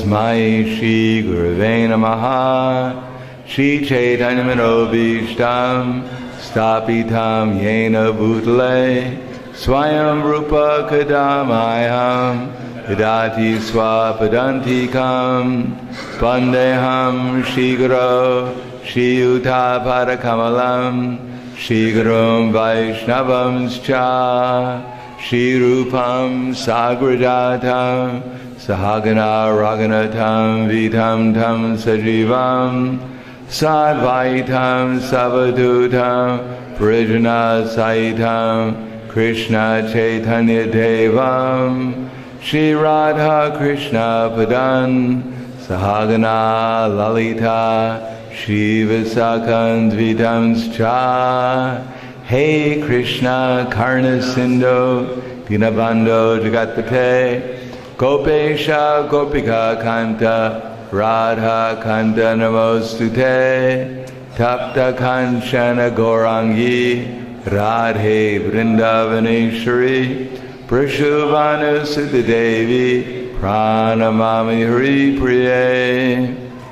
Tasmai Shri Gurave Namaha. Shri Chaitanya Manobhishtam Stapitam Yena Bhutale Swayam Rupa Kadamayam Vidati Swapadantikam Pandeham Shri Guru Shri Yuta Padakamalam Shri Gurum Vaishnavamscha Shri Rupam Sagrajatam Sahagana Raghunatam Vitam Tam Sajivam Sadvaitam Savadutam Parijana Saitam Krishna Chaitanya Devam Shri Radha Krishna Padan Sahagana Lalita Shri Visakan Dvidamscha Hey Krishna Karna Sindhu Dinabando Jagatpate Gopesha Gopika Kanta Radha Kanta Namostute Tapta Kanchana Gaurangi Radhe Vrindavaneshwari Prashuvanu Siddhadevi Pranamami Hari Priye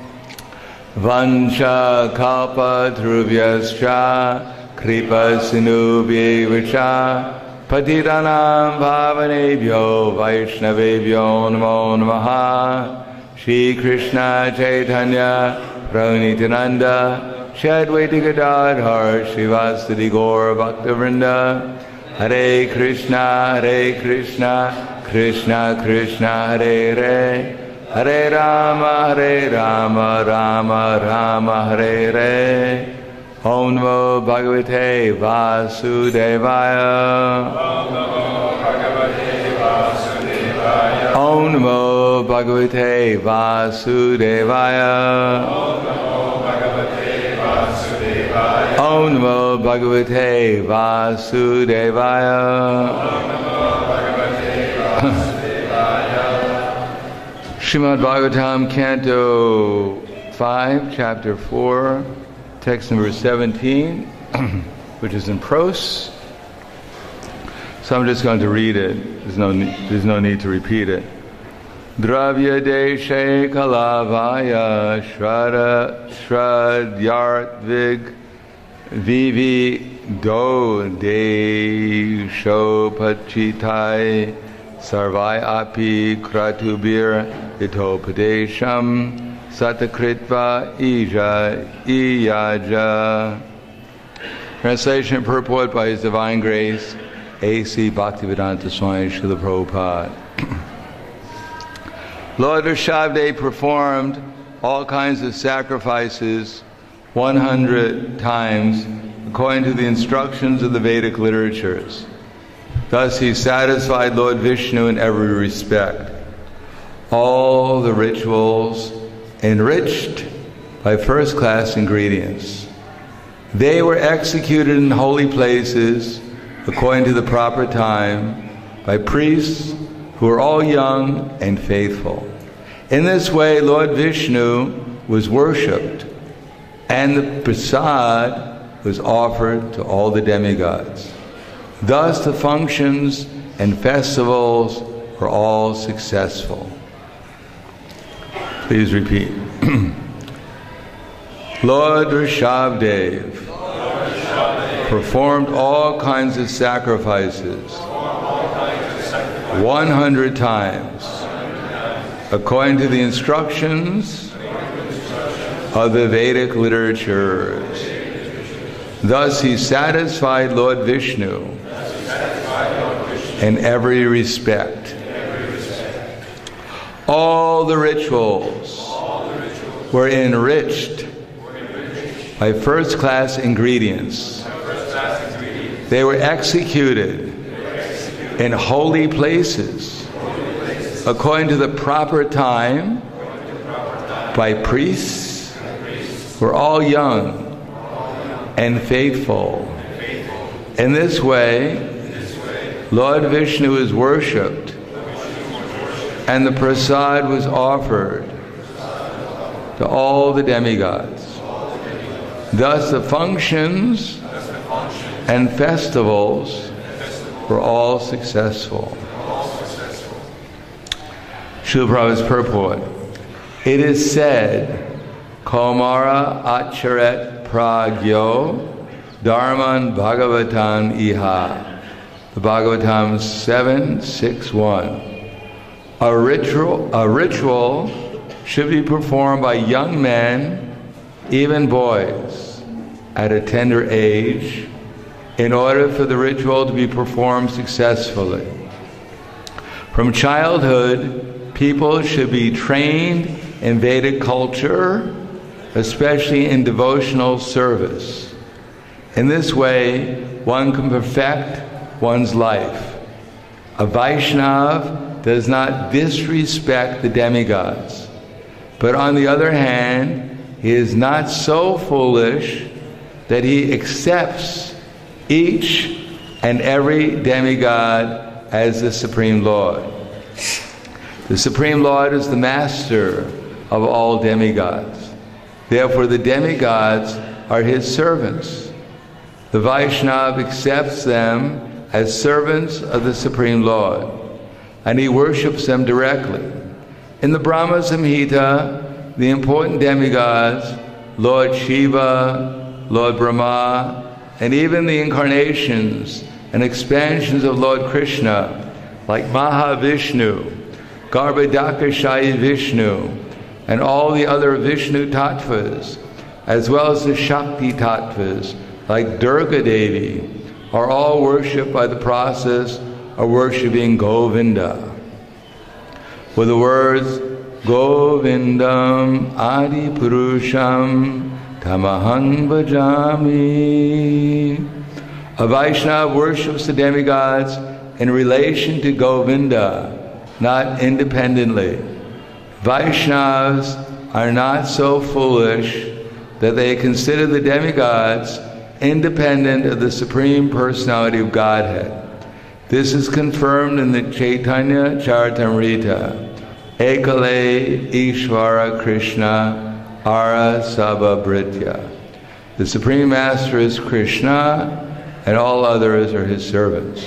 Vancha Kalpa Dhruvyascha Kripa Sinubhye Vacha Patitanam Bhavanebhyo Vaishnavebhyo Namo Namaha Shri Krishna Chaitanya Prabhu Nityananda Shri Advaita Gadadhar Srivasadi Gaura Bhaktavrinda Hare Krishna Krishna Krishna Hare Hare Hare Rama Rama Rama Hare Hare Om Namo Bhagavate Vasudevaya. Om Namo Bhagavate Vasudevaya. Om Namo Bhagavate Vasudevaya. Srimad Bhagavatam, Canto 5, Chapter 4, Text number 17, which is in prose. So I'm just going to read it. There's no need to repeat it. Dravya deshe kalavaya shradyartvig vivi do de shopachitai sarvai api kratubir itopadesham Satakritva Iyaja. Translation and purport by His Divine Grace, A.C. Bhaktivedanta Swami Srila Prabhupada. Lord Rishabdev performed all kinds of sacrifices 100 times according to the instructions of the Vedic literatures. Thus he satisfied Lord Vishnu in every respect. All the rituals enriched by first-class ingredients. They were executed in holy places according to the proper time by priests who were all young and faithful. In this way, Lord Vishnu was worshipped and the prasad was offered to all the demigods. Thus the functions and festivals were all successful. Please repeat. Lord Rishabdev performed all kinds of sacrifices 100 times according to the instructions of the Vedic literatures. Thus he satisfied Lord Vishnu in every respect. All the rituals were enriched by first-class ingredients. They were executed in holy places according to the proper time by priests who were all young and faithful. In this way, Lord Vishnu is worshipped and the prasad was offered to all the demigods. Thus the functions and festivals were all successful. Srila Prabhupada's purport. It is said, Kaumara acharet pragyo dharman bhagavatam iha. The Bhagavatam 7:6-1. A ritual should be performed by young men, even boys, at a tender age, in order for the ritual to be performed successfully. From childhood, people should be trained in Vedic culture, especially in devotional service. In this way, one can perfect one's life. A Vaishnav does not disrespect the demigods, but on the other hand, he is not so foolish that he accepts each and every demigod as the Supreme Lord. The Supreme Lord is the master of all demigods. Therefore, the demigods are his servants. The Vaishnava accepts them as servants of the Supreme Lord, and he worships them directly. In the Brahma Samhita, the important demigods, Lord Shiva, Lord Brahma, and even the incarnations and expansions of Lord Krishna, like Mahavishnu, Garbhodakashayi Vishnu, and all the other Vishnu tattvas, as well as the Shakti tattvas, like Durga Devi, are all worshipped by the process of worshipping Govinda. With the words, Govindam Adi Purusham Tamaham Bhajami. A Vaishnava worships the demigods in relation to Govinda, not independently. Vaishnavas are not so foolish that they consider the demigods independent of the Supreme Personality of Godhead. This is confirmed in the Chaitanya Charitamrita. Ekale Ishvara Krishna Ara Sabha Britya. The Supreme Master is Krishna, and all others are his servants.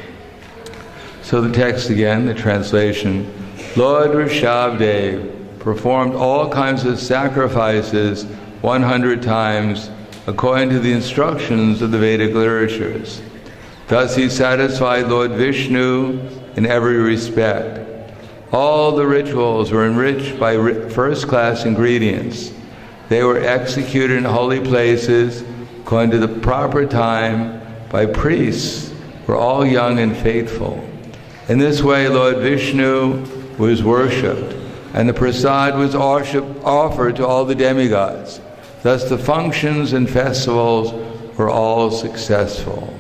So the text again, the translation. Lord Rishabdev performed all kinds of sacrifices 100 times according to the instructions of the Vedic literatures. Thus he satisfied Lord Vishnu in every respect. All the rituals were enriched by first-class ingredients. They were executed in holy places according to the proper time by priests who were all young and faithful. In this way, Lord Vishnu was worshipped, and the prasad was offered to all the demigods. Thus the functions and festivals were all successful.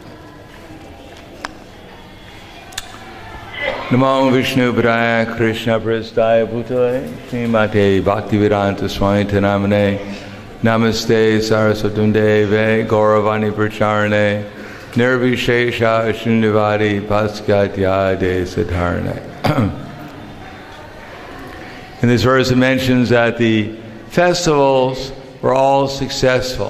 Namo Vishnu Padaya Krishna Prasthaya Bhutale Srimate Bhaktivedanta Swami Namane Namaste Saraswatam Deve Gauravani Pracharane Nirvishesha Shunyavadi Paskatya De Siddharane. In this verse it mentions that the festivals were all successful.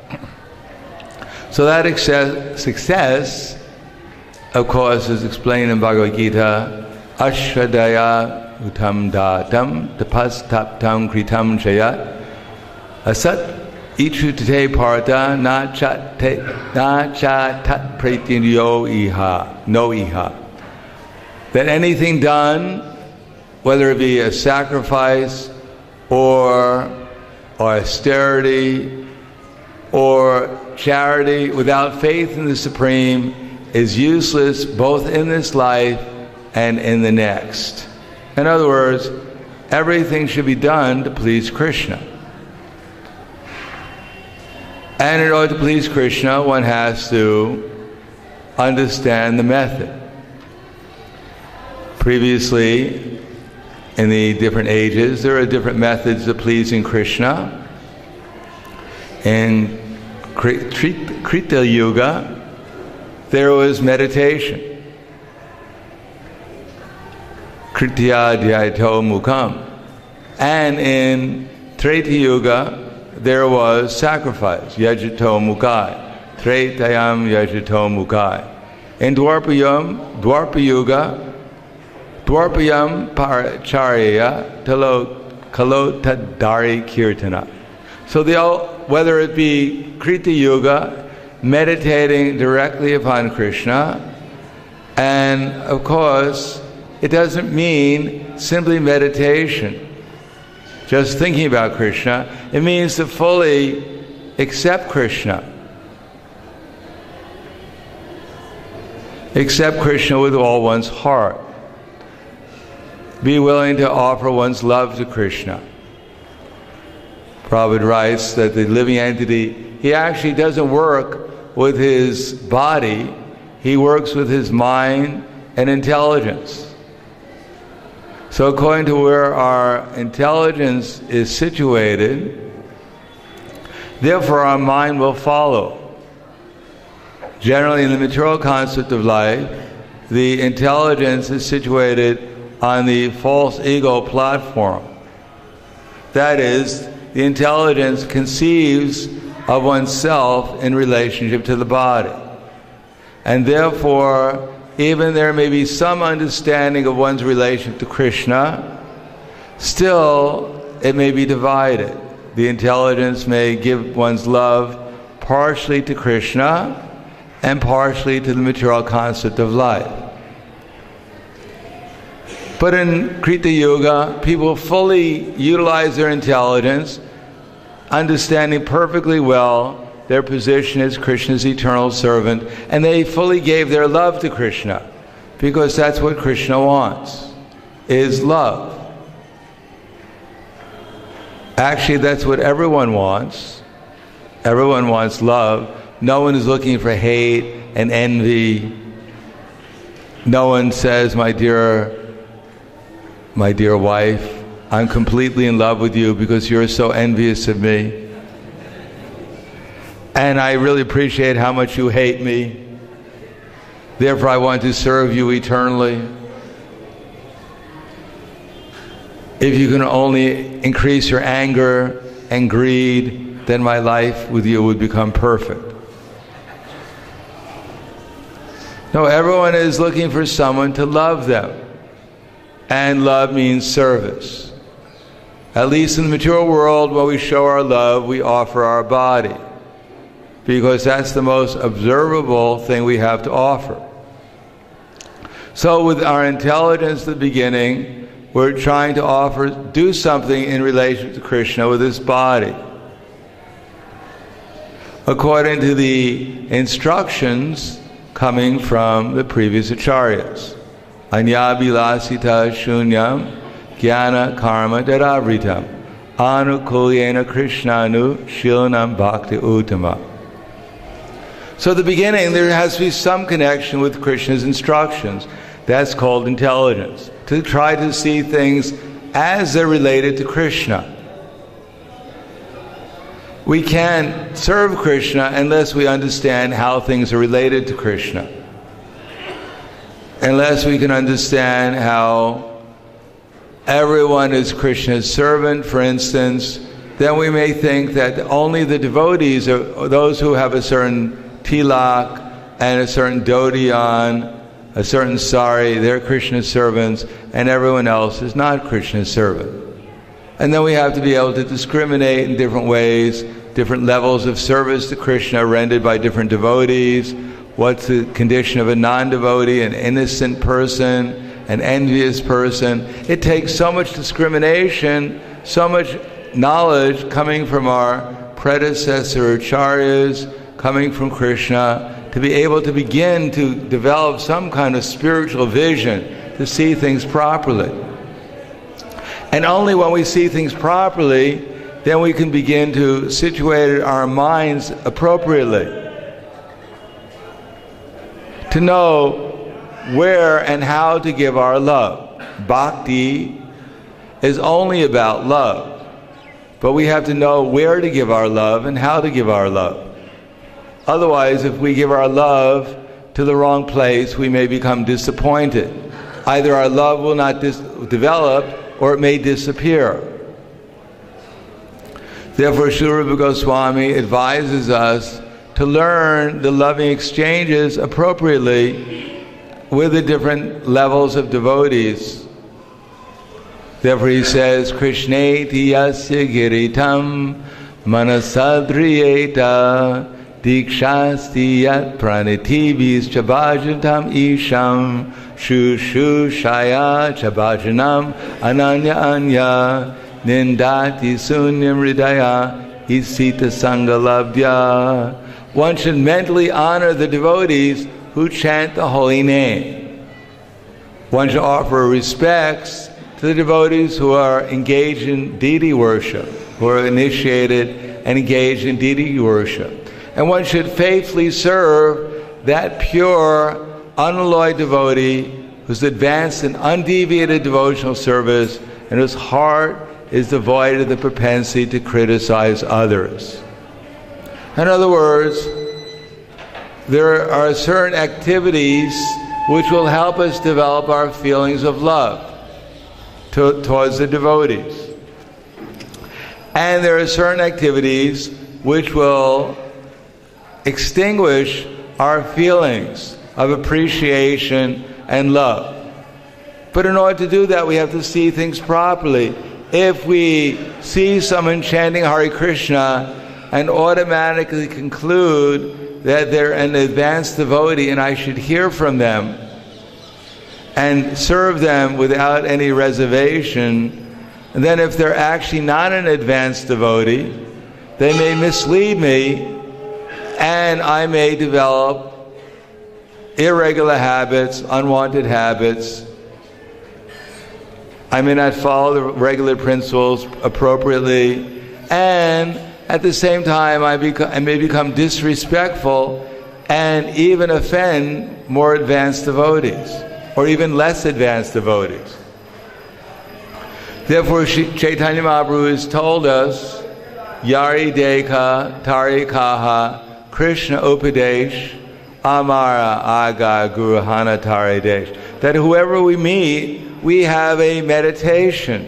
So that success, of course, is explained in Bhagavad Gita, Ashradaya Utam Datam Tapas Taptam Kritam Chayat Asat Ichutate Parta Na Cha Tat Pratinyo Iha No Iha. That anything done, whether it be a sacrifice or austerity or charity, without faith in the Supreme, is useless both in this life and in the next. In other words, everything should be done to please Krishna. And in order to please Krishna, one has to understand the method. Previously, in the different ages, there are different methods of pleasing Krishna. In Krita Yuga, there was meditation. Kritya Dhyato Mukham. And in Treta Yuga, there was sacrifice. Yajato Mukhai. Tretayam Yajato Mukhai. In Dwapara Yuga, Dwarpayam Paracharya Talo Kalotadari Kirtana. So whether it be Krita Yuga, meditating directly upon Krishna, and of course, it doesn't mean simply meditation, just thinking about Krishna. It means to fully accept Krishna. Accept Krishna with all one's heart. Be willing to offer one's love to Krishna. Prabhupada writes that the living entity, he actually doesn't work with his body, he works with his mind and intelligence. So according to where our intelligence is situated, therefore our mind will follow. Generally in the material concept of life, the intelligence is situated on the false ego platform. That is, the intelligence conceives of oneself in relationship to the body. And therefore, even there may be some understanding of one's relation to Krishna, still it may be divided. The intelligence may give one's love partially to Krishna and partially to the material concept of life. But in Krita Yuga, people fully utilize their intelligence, understanding perfectly well their position as Krishna's eternal servant, and they fully gave their love to Krishna, because that's what Krishna wants, is love. Actually, that's what everyone wants. Everyone wants love. No one is looking for hate and envy. No one says, my dear wife, I'm completely in love with you because you're so envious of me. And I really appreciate how much you hate me. Therefore, I want to serve you eternally. If you can only increase your anger and greed, then my life with you would become perfect. No, everyone is looking for someone to love them. And love means service. At least in the material world, when we show our love, we offer our body, because that's the most observable thing we have to offer. So with our intelligence at the beginning, we're trying to do something in relation to Krishna with this body, according to the instructions coming from the previous acharyas. Anyabilasita shunyam jnana karma daravritam anukulyena krishnanu shilnam bhakti uttama. So at the beginning there has to be some connection with Krishna's instructions. That's called intelligence. To try to see things as they're related to Krishna. We can't serve Krishna unless we understand how things are related to Krishna. Unless we can understand how everyone is Krishna's servant, for instance, then we may think that only the devotees, or those who have a certain tilak and a certain dhoti on, a certain sari, they're Krishna's servants, and everyone else is not Krishna's servant. And then we have to be able to discriminate in different ways, different levels of service to Krishna rendered by different devotees. What's the condition of a non-devotee, an innocent person, an envious person? It takes so much discrimination, so much knowledge coming from our predecessor acharyas, coming from Krishna, to be able to begin to develop some kind of spiritual vision to see things properly. And only when we see things properly, then we can begin to situate our minds appropriately. To know where and how to give our love. Bhakti is only about love. But we have to know where to give our love and how to give our love. Otherwise, if we give our love to the wrong place, we may become disappointed. Either our love will not develop, or it may disappear. Therefore, Srila Rupa Goswami advises us to learn the loving exchanges appropriately with the different levels of devotees. Therefore he says, Krishneti yasya giritam manasadriyeta dikshasti yat pranitibis chabhajantam isham shushu shaya chabhajanam ananya anya nindati sunyam hridaya isita sangalabdya. One should mentally honor the devotees who chant the holy name. One should offer respects to the devotees who are engaged in deity worship, who are initiated and engaged in deity worship. And one should faithfully serve that pure, unalloyed devotee who's advanced in undeviated devotional service and whose heart is devoid of the propensity to criticize others. In other words, there are certain activities which will help us develop our feelings of love towards the devotees. And there are certain activities which will extinguish our feelings of appreciation and love. But in order to do that, we have to see things properly. If we see someone chanting Hare Krishna and automatically conclude that they're an advanced devotee and I should hear from them and serve them without any reservation, and then if they're actually not an advanced devotee, they may mislead me and I may develop irregular habits, unwanted habits. I may not follow the regular principles appropriately, and at the same time I may become disrespectful and even offend more advanced devotees, or even less advanced devotees. Therefore, Chaitanya Mahaprabhu has told us, Yari Deka Tari Kaha Krishna Upadesh Amara Aga Guruhana Tari Desh. That whoever we meet, we have a meditation.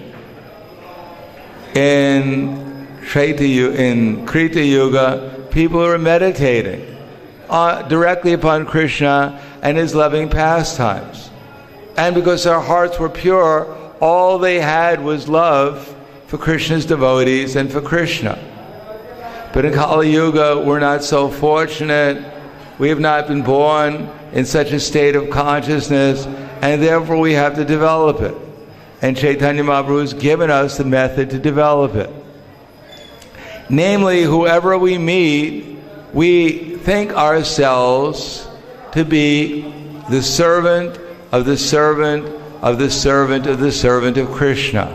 In Krita Yuga, people are meditating directly upon Krishna and his loving pastimes. And because our hearts were pure, all they had was love for Krishna's devotees and for Krishna. But in Kali Yuga, we're not so fortunate. We have not been born in such a state of consciousness, and therefore we have to develop it. And Chaitanya Mahaprabhu has given us the method to develop it. Namely, whoever we meet, we think ourselves to be the servant of the servant of the servant of the servant of Krishna.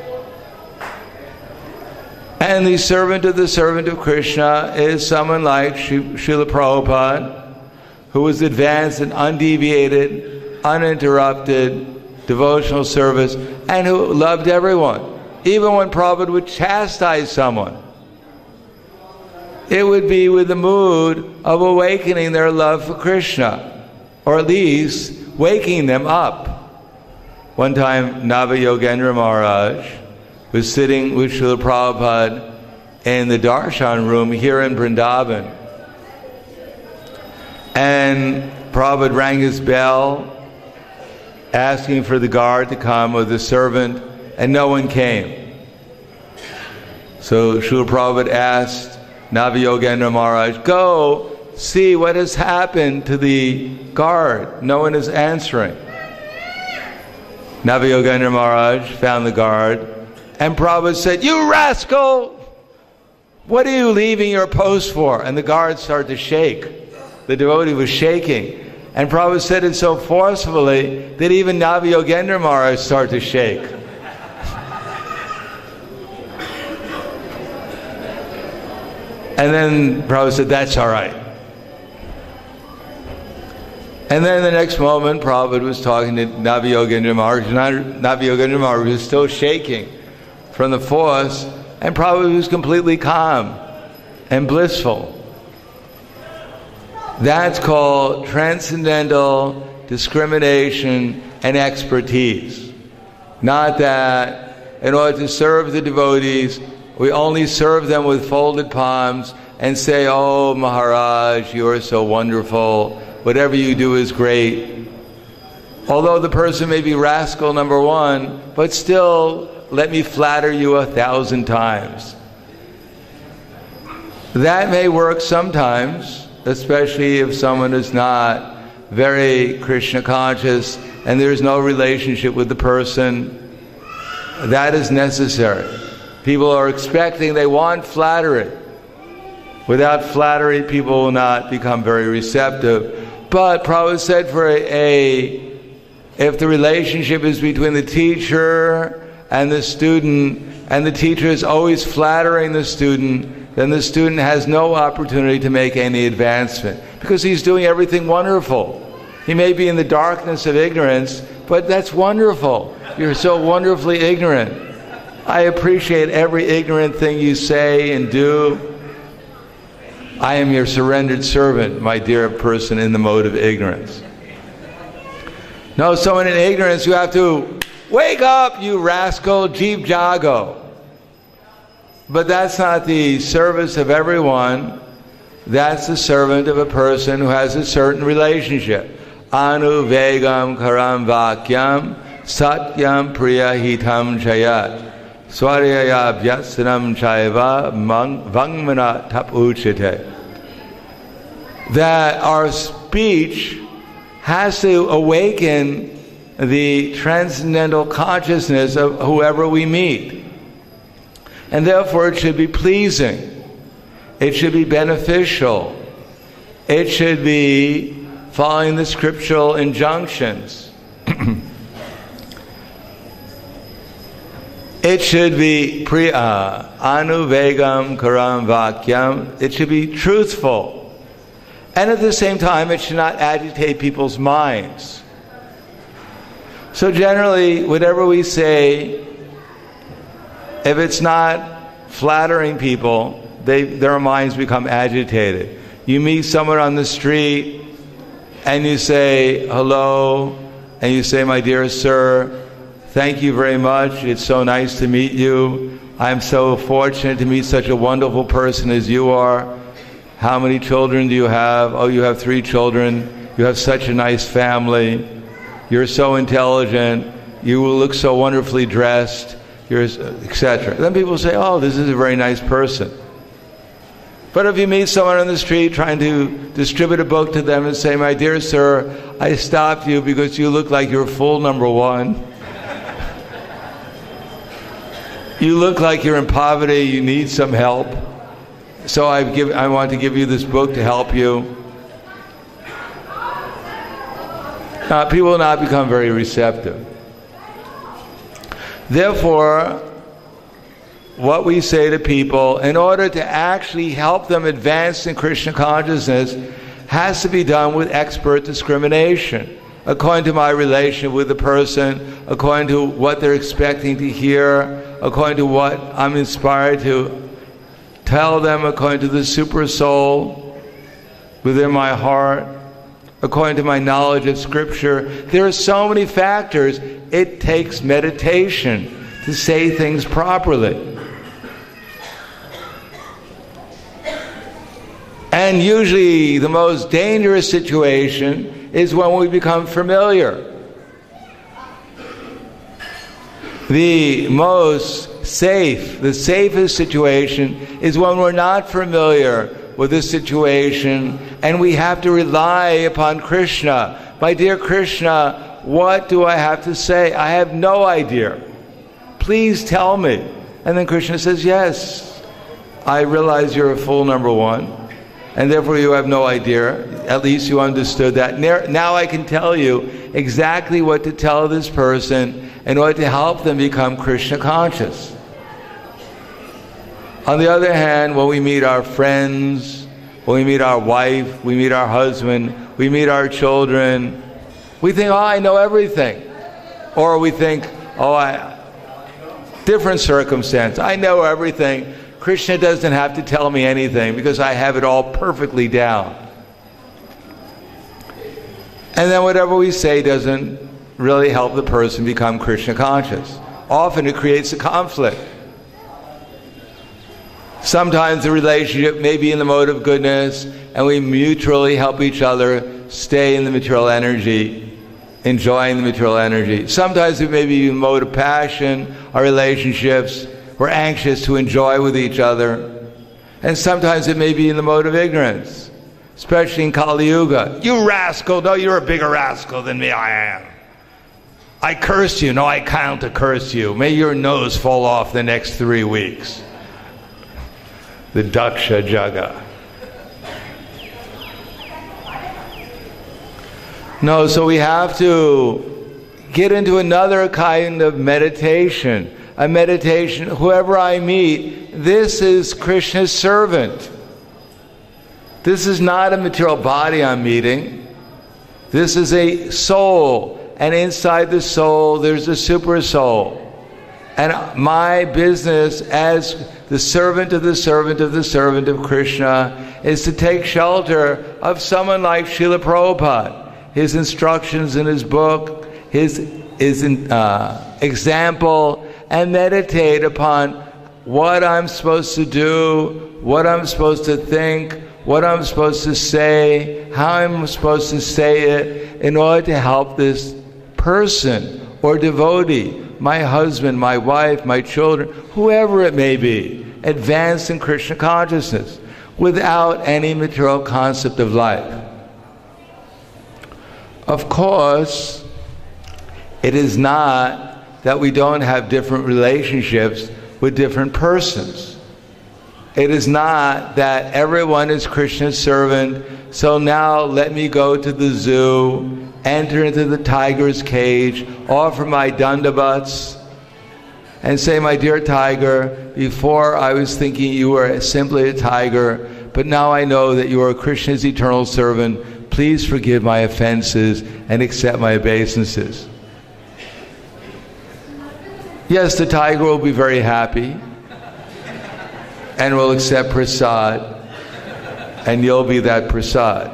And the servant of Krishna is someone like Srila Prabhupada, who was advanced in undeviated, uninterrupted devotional service, and who loved everyone. Even when Prabhupada would chastise someone, it would be with the mood of awakening their love for Krishna, or at least waking them up. One time, Nava Yogendra Maharaj was sitting with Srila Prabhupada in the darshan room here in Vrindavan. And Prabhupada rang his bell, asking for the guard to come, or the servant, and no one came. So Srila Prabhupada asked Nava Yogendra Maharaj, go see what has happened to the guard. No one is answering. Nava Yogendra Maharaj found the guard, and Prabhupada said, you rascal! What are you leaving your post for? And the guard started to shake. The devotee was shaking. And Prabhupada said it so forcefully that even Nava Yogendra Maharaj started to shake. And then Prabhupada said, that's all right. And then the next moment, Prabhupada was talking to Nava Yogendra Maharaj. Nava Yogendra Maharaj was still shaking from the force, and Prabhupada was completely calm and blissful. That's called transcendental discrimination and expertise. Not that in order to serve the devotees, we only serve them with folded palms and say, oh Maharaj, you are so wonderful, whatever you do is great. Although the person may be rascal number one, but still let me flatter you 1,000 times. That may work sometimes, especially if someone is not very Krishna conscious and there's no relationship with the person. That is necessary. People are expecting, they want flattery. Without flattery, people will not become very receptive. But Prabhupada said if the relationship is between the teacher and the student, and the teacher is always flattering the student, then the student has no opportunity to make any advancement, because he's doing everything wonderful. He may be in the darkness of ignorance, but that's wonderful. You're so wonderfully ignorant. I appreciate every ignorant thing you say and do. I am your surrendered servant, my dear person in the mode of ignorance. No, someone in ignorance, you have to wake up, you rascal, jeev jago. But that's not the service of everyone. That's the servant of a person who has a certain relationship. Anu vegam karam vakyam satyam priya hitam chayat swaryaya vyatsanam chaiva vangmana tapuchite. That our speech has to awaken the transcendental consciousness of whoever we meet. And therefore it should be pleasing. It should be beneficial. It should be following the scriptural injunctions. It should be anuvegam karam vakyam. It should be truthful. And at the same time, it should not agitate people's minds. So generally, whatever we say, if it's not flattering people, their minds become agitated. You meet someone on the street, and you say, hello, and you say, my dear sir, thank you very much. It's so nice to meet you. I'm so fortunate to meet such a wonderful person as you are. How many children do you have? Oh, you have 3 children. You have such a nice family. You're so intelligent. You will look so wonderfully dressed, etc. Then people say, oh, this is a very nice person. But if you meet someone on the street trying to distribute a book to them and say, my dear sir, I stopped you because you look like you're fool number 1. You look like you're in poverty, you need some help. So I want to give you this book to help you. People will not become very receptive. Therefore, what we say to people, in order to actually help them advance in Krishna consciousness, has to be done with expert discrimination, according to my relation with the person, according to what they're expecting to hear, according to what I'm inspired to tell them, according to the super soul within my heart, according to my knowledge of Scripture. There are so many factors. It takes meditation to say things properly. And usually the most dangerous situation is when we become familiar. The safest situation is when we're not familiar with the situation and we have to rely upon Krishna. My dear Krishna, what do I have to say? I have no idea. Please tell me. And then Krishna says, yes, I realize you're a fool number 1, and therefore you have no idea. At least you understood that. Now I can tell you exactly what to tell this person in order to help them become Krishna conscious. On the other hand, when we meet our friends, when we meet our wife, we meet our husband, we meet our children, we think, oh, I know everything. Or we think, different circumstance, I know everything. Krishna doesn't have to tell me anything because I have it all perfectly down. And then whatever we say doesn't really help the person become Krishna conscious. Often it creates a conflict. Sometimes the relationship may be in the mode of goodness and we mutually help each other stay in the material energy. enjoying the material energy. Sometimes it may be a mode of passion, our relationships. We're anxious to enjoy with each other. And sometimes it may be in the mode of ignorance, especially in Kali Yuga. You rascal! No, you're a bigger rascal than me, I am. I cursed you. No, I can't curse you. May your nose fall off the next 3 weeks. The Daksha Jaga. No, so we have to get into another kind of meditation. A meditation, whoever I meet, this is Krishna's servant. This is not a material body I'm meeting. This is a soul. And inside the soul, there's a super soul. And my business as the servant of the servant of the servant of Krishna is to take shelter of someone like Srila Prabhupada. His instructions in his book, his example, and meditate upon what I'm supposed to do, what I'm supposed to think, what I'm supposed to say, how I'm supposed to say it, in order to help this person or devotee, my husband, my wife, my children, whoever it may be, advance in Krishna consciousness without any material concept of life. Of course, it is not that we don't have different relationships with different persons. It is not that everyone is Krishna's servant, so now let me go to the zoo, enter into the tiger's cage, offer my dandavats, and say, my dear tiger, before I was thinking you were simply a tiger, but now I know that you are Krishna's eternal servant. Please forgive my offenses and accept my obeisances. Yes, the tiger will be very happy and will accept prasad, and you'll be that prasad.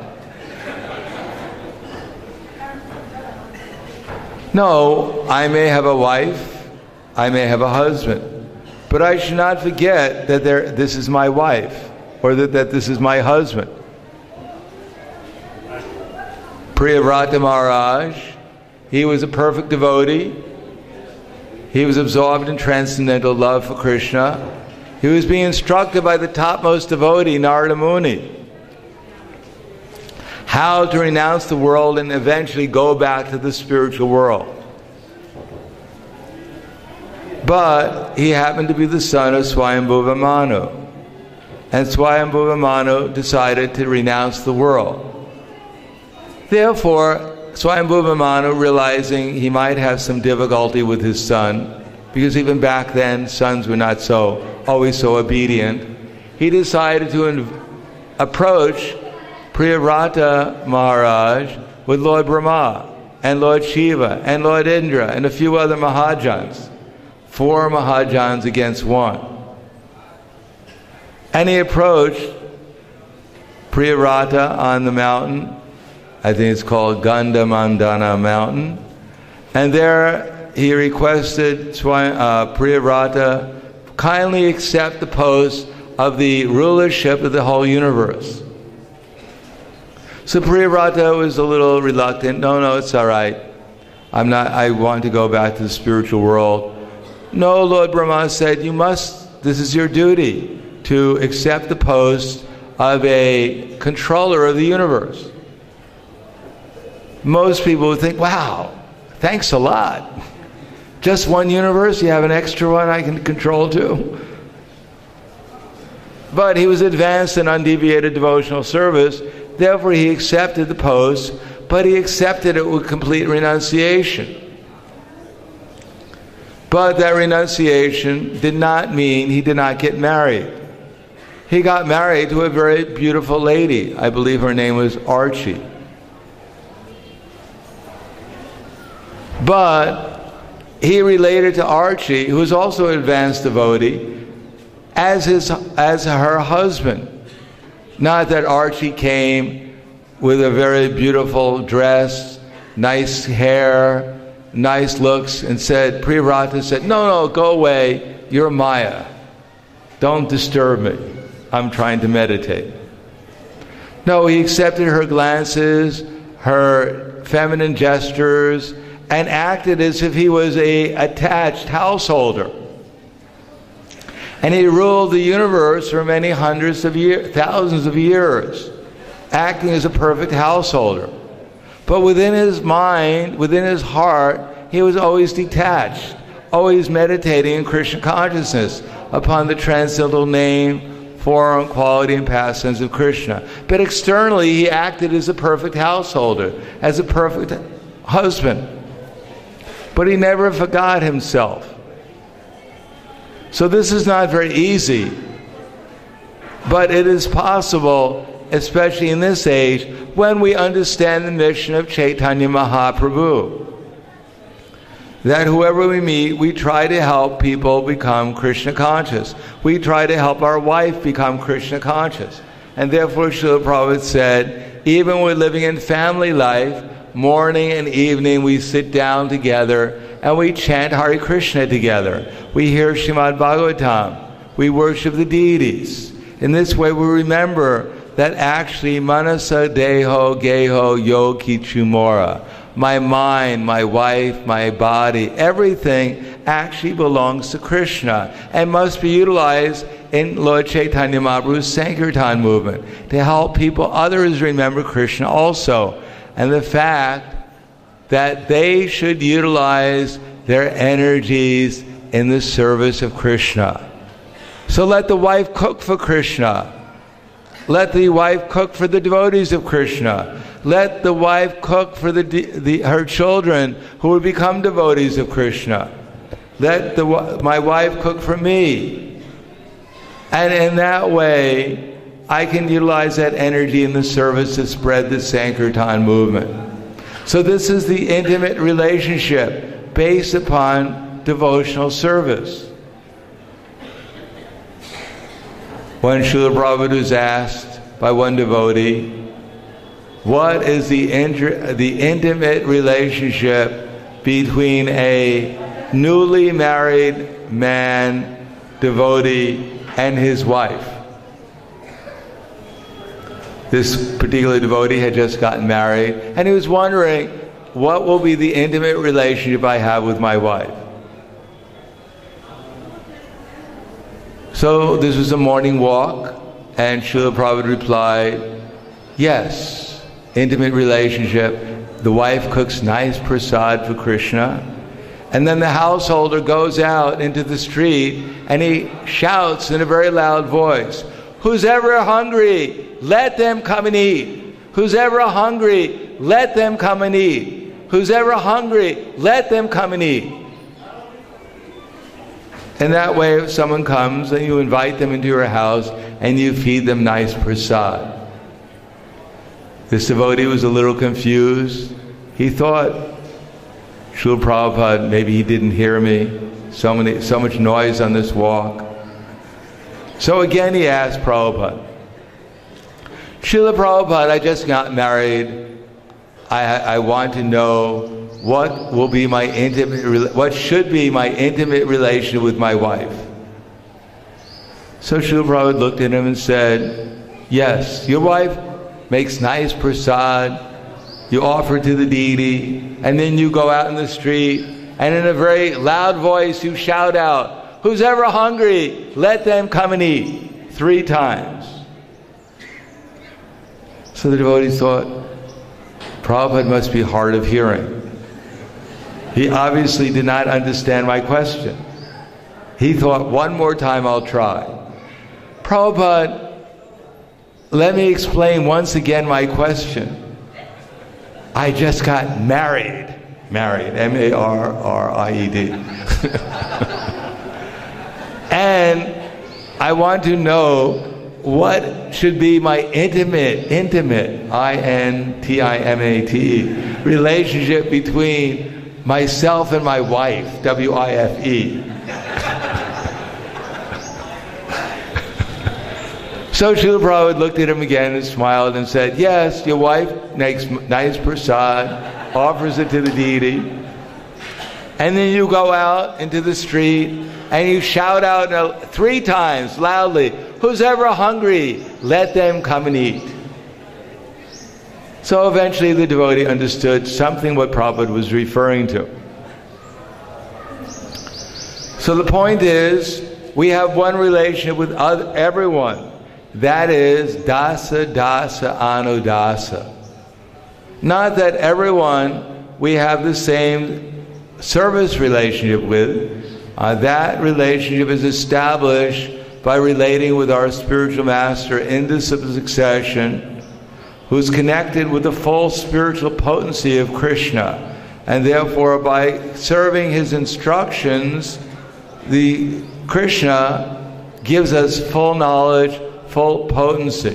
No, I may have a wife, I may have a husband, but I should not forget that this is my wife, or that this is my husband. Priyavrata Maharaj, he was a perfect devotee. He was absorbed in transcendental love for Krishna. He was being instructed by the topmost devotee, Narada Muni, how to renounce the world and eventually go back to the spiritual world. But he happened to be the son of Swayambhuva Manu. And Swayambhuva Manu decided to renounce the world. Therefore, Swayambhuva Manu, realizing he might have some difficulty with his son, because even back then sons were not always so obedient, he decided to approach Priyavrata Maharaj with Lord Brahma and Lord Shiva and Lord Indra and a few other Mahajans. 4 Mahajans against 1. And he approached Priyavrata on the mountain. I think it's called Gandhamandana mountain. And there he requested Priyavrata kindly accept the post of the rulership of the whole universe. So Priyavrata was a little reluctant. No, it's all right. I want to go back to the spiritual world. No, Lord Brahma said, this is your duty to accept the post of a controller of the universe. Most people would think, wow, thanks a lot. Just one universe, you have an extra one I can control too. But he was advanced in undeviated devotional service, therefore he accepted the post, but he accepted it with complete renunciation. But that renunciation did not mean he did not get married. He got married to a very beautiful lady. I believe her name was Archie. But he related to Archie, who was also an advanced devotee, as her husband. Not that Archie came with a very beautiful dress, nice hair, nice looks, and said, Priyavrata said, no, go away, you're Maya. Don't disturb me. I'm trying to meditate. No, he accepted her glances, her feminine gestures, and acted as if he was an attached householder. And he ruled the universe for many hundreds of years, thousands of years, acting as a perfect householder. But within his mind, within his heart, he was always detached, always meditating in Krishna consciousness upon the transcendental name, form, quality, and past sense of Krishna. But externally, he acted as a perfect householder, as a perfect husband. But he never forgot himself. So this is not very easy, but it is possible, especially in this age, when we understand the mission of Chaitanya Mahaprabhu. That whoever we meet, we try to help people become Krishna conscious. We try to help our wife become Krishna conscious. And therefore Srila Prabhupada said, even when we're living in family life, morning and evening we sit down together and we chant Hare Krishna together. We hear Srimad Bhagavatam. We worship the deities. In this way we remember that actually Manasa Deho Geho Yogi Chumora. My mind, my wife, my body, everything actually belongs to Krishna and must be utilized in Lord Chaitanya Mahaprabhu's Sankirtan movement to help people, others remember Krishna also. And the fact that they should utilize their energies in the service of Krishna. So let the wife cook for Krishna. Let the wife cook for the devotees of Krishna. Let the wife cook for her children who will become devotees of Krishna. Let my wife cook for me. And in that way, I can utilize that energy in the service to spread the Sankirtan movement. So this is the intimate relationship based upon devotional service. When Srila Prabhupada was asked by one devotee, what is the intimate relationship between a newly married man, devotee, and his wife? This particular devotee had just gotten married, and he was wondering, what will be the intimate relationship I have with my wife? So this was a morning walk, and Srila Prabhupada replied, yes, intimate relationship. The wife cooks nice prasad for Krishna, and then the householder goes out into the street and he shouts in a very loud voice, who's ever hungry, let them come and eat. Who's ever hungry, let them come and eat. Who's ever hungry, let them come and eat. And that way, if someone comes and you invite them into your house and you feed them nice prasad. This devotee was a little confused. He thought, Srila Prabhupada, maybe he didn't hear me. So much noise on this walk. So again he asked Prabhupada, Srila Prabhupada, I just got married. I want to know what will be my what should be my intimate relationship with my wife. So Srila Prabhupada looked at him and said, yes, your wife makes nice prasad, you offer to the deity, and then you go out in the street, and in a very loud voice you shout out, who's ever hungry, let them come and eat, 3 times. So the devotee thought, Prabhupada must be hard of hearing. He obviously did not understand my question. He thought, one more time I'll try. Prabhupada, let me explain once again my question. I just got married. Married, M-A-R-R-I-E-D. And I want to know what should be my intimate, I-N-T-I-M-A-T-E, relationship between myself and my wife, W-I-F-E. So Srila Prabhupada looked at him again and smiled and said, yes, your wife makes nice prasad, offers it to the deity, and then you go out into the street and you shout out 3 times loudly, who's ever hungry, let them come and eat. So eventually the devotee understood something what Prabhupada was referring to. So the point is, we have one relationship with everyone. That is dasa, dasa, anudasa. Not that everyone we have the same service relationship with. That relationship is established by relating with our spiritual master in disciple succession, who's connected with the full spiritual potency of Krishna. And therefore, by serving his instructions, the Krishna gives us full knowledge, full potency.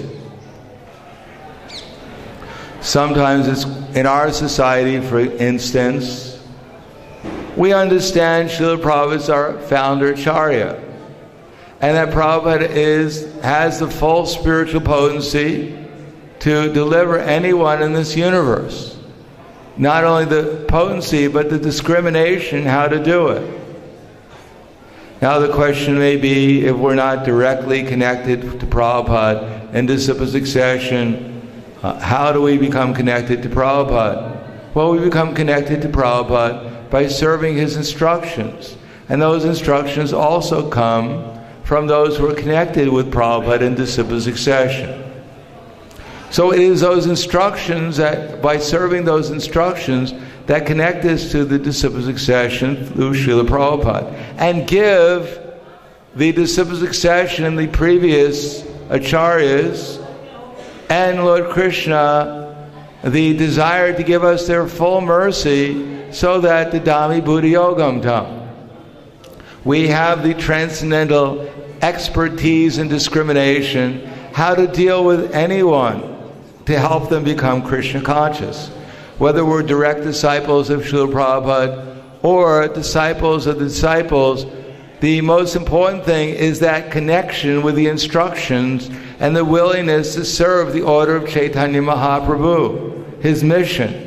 Sometimes it's in our society, for instance, we understand Srila Prabhupada is our founder Acharya, and that Prabhupada has the full spiritual potency to deliver anyone in this universe. Not only the potency, but the discrimination how to do it. Now the question may be, if we're not directly connected to Prabhupada in disciple succession, how do we become connected to Prabhupada? Well, we become connected to Prabhupada by serving his instructions. And those instructions also come from those who are connected with Prabhupada in disciple succession. So it is those instructions that, by serving those instructions, that connect us to the disciple succession through Srila Prabhupada, and give the disciple succession and the previous acharyas and Lord Krishna the desire to give us their full mercy, so that the Dami Buddha Yogam Tam, we have the transcendental expertise and discrimination how to deal with anyone to help them become Krishna conscious. Whether we're direct disciples of Srila Prabhupada or disciples of the disciples, the most important thing is that connection with the instructions and the willingness to serve the order of Chaitanya Mahaprabhu, his mission.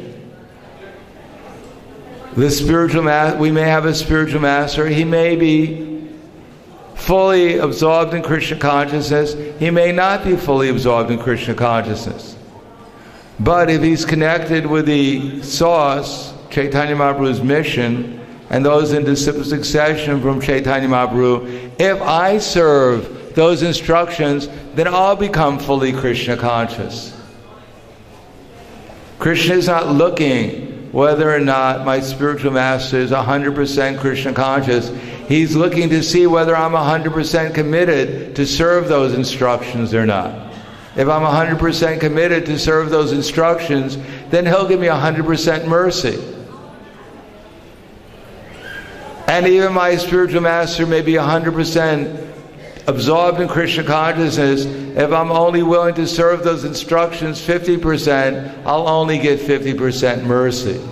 The spiritual we may have a spiritual master, he may be fully absorbed in Krishna consciousness, he may not be fully absorbed in Krishna consciousness. But if he's connected with the source, Chaitanya Mahaprabhu's mission, and those in disciple succession from Chaitanya Mahaprabhu, if I serve those instructions, then I'll become fully Krishna conscious. Krishna is not looking whether or not my spiritual master is 100% Krishna conscious. He's looking to see whether I'm 100% committed to serve those instructions or not. If I'm 100% committed to serve those instructions, then he'll give me 100% mercy. And even my spiritual master may be 100% absorbed in Krishna consciousness. If I'm only willing to serve those instructions 50%, I'll only get 50% mercy.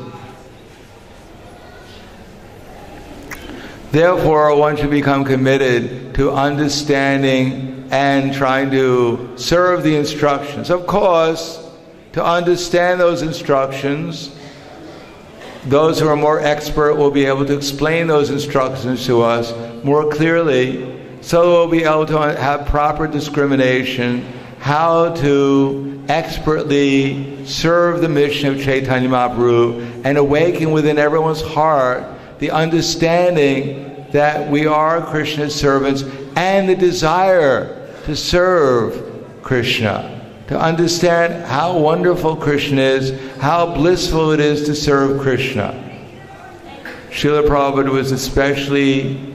Therefore, one should become committed to understanding and trying to serve the instructions. Of course, to understand those instructions, those who are more expert will be able to explain those instructions to us more clearly, so we'll be able to have proper discrimination, how to expertly serve the mission of Chaitanya Mahaprabhu and awaken within everyone's heart the understanding that we are Krishna's servants and the desire to serve Krishna, to understand how wonderful Krishna is, how blissful it is to serve Krishna. Srila Prabhupada was especially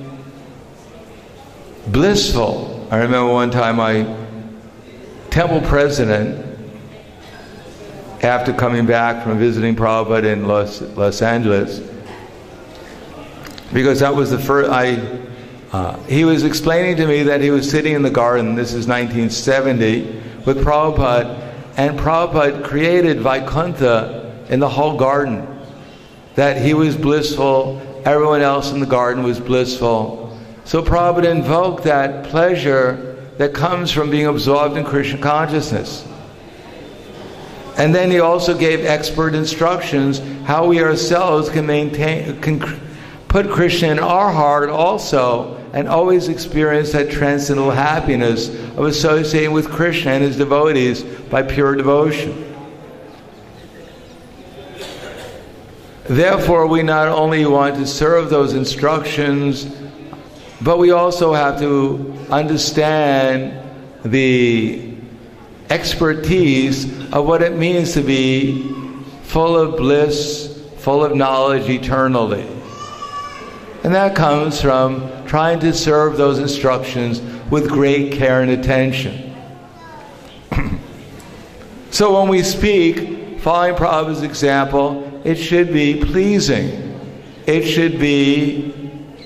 blissful. I remember one time my temple president, after coming back from visiting Prabhupada in Los Angeles, because that was the first, he was explaining to me that he was sitting in the garden, this is 1970, with Prabhupada, and Prabhupada created Vaikuntha in the whole garden. That he was blissful, everyone else in the garden was blissful. So Prabhupada invoked that pleasure that comes from being absorbed in Krishna consciousness. And then he also gave expert instructions how we ourselves can put Krishna in our heart also, and always experience that transcendental happiness of associating with Krishna and his devotees by pure devotion. Therefore, we not only want to serve those instructions, but we also have to understand the expertise of what it means to be full of bliss, full of knowledge eternally. And that comes from trying to serve those instructions with great care and attention. So when we speak, following Prabhupada's example, it should be pleasing. It should be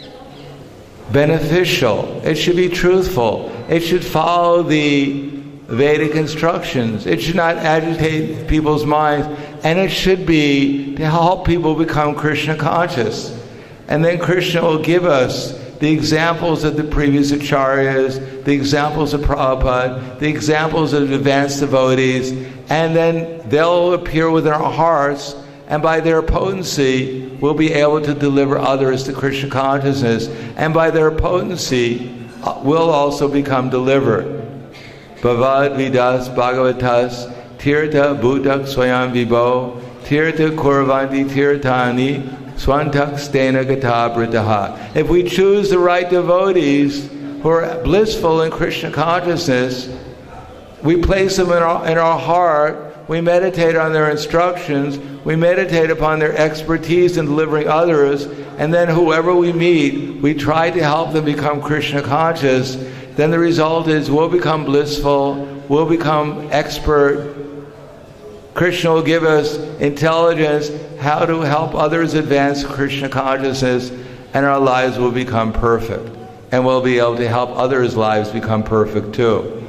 beneficial. It should be truthful. It should follow the Vedic instructions. It should not agitate people's minds. And it should be to help people become Krishna conscious. And then Krishna will give us the examples of the previous acharyas, the examples of Prabhupada, the examples of advanced devotees, and then they'll appear within our hearts, and by their potency, we'll be able to deliver others to Krishna consciousness, and by their potency, we'll also become delivered. Bhavad vidas bhagavatas tirtha bhutak swayam vibho tirtha kurvanti tirthani swantak stena gata britaha. If we choose the right devotees who are blissful in Krishna consciousness, we place them in our heart, we meditate on their instructions, we meditate upon their expertise in delivering others, and then whoever we meet, we try to help them become Krishna conscious. Then the result is we'll become blissful, we'll become expert. Krishna will give us intelligence how to help others advance Krishna consciousness, and our lives will become perfect. And we'll be able to help others' lives become perfect too.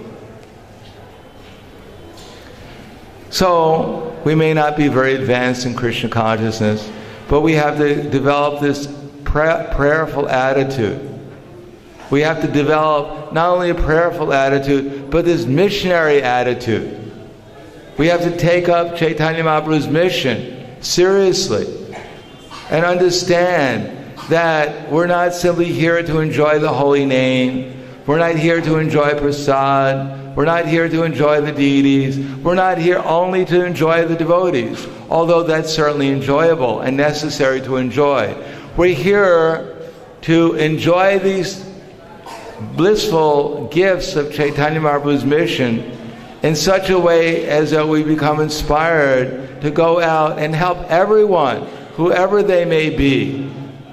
So, we may not be very advanced in Krishna consciousness, but we have to develop this prayerful attitude. We have to develop not only a prayerful attitude, but this missionary attitude. We have to take up Chaitanya Mahaprabhu's mission seriously and understand that we're not simply here to enjoy the holy name. We're not here to enjoy prasad. We're not here to enjoy the deities. We're not here only to enjoy the devotees, although that's certainly enjoyable and necessary to enjoy. We're here to enjoy these blissful gifts of Chaitanya Mahaprabhu's mission in such a way as that we become inspired to go out and help everyone, whoever they may be.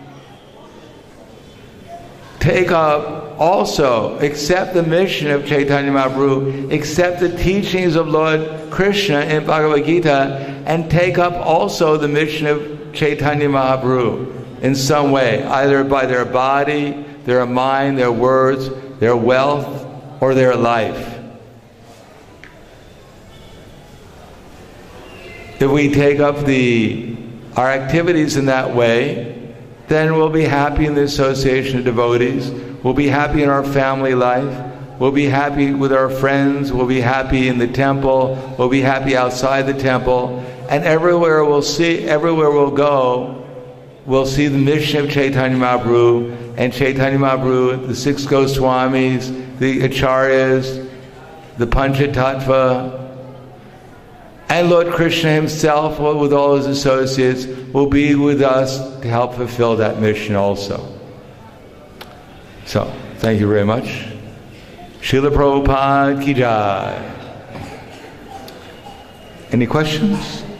Take up also, accept the mission of Chaitanya Mahaprabhu, accept the teachings of Lord Krishna in Bhagavad Gita, and take up also the mission of Chaitanya Mahaprabhu in some way, either by their body, their mind, their words, their wealth, or their life. If we take up our activities in that way, then we'll be happy in the association of devotees, we'll be happy in our family life, we'll be happy with our friends, we'll be happy in the temple, we'll be happy outside the temple, and everywhere we'll go, we'll see the mission of Chaitanya Mahaprabhu, and Chaitanya Mahaprabhu, the six Goswamis, the Acharyas, the Panchatattva, and Lord Krishna himself, with all his associates, will be with us to help fulfill that mission also. So, thank you very much. Srila Prabhupada Ki Jai. Any questions?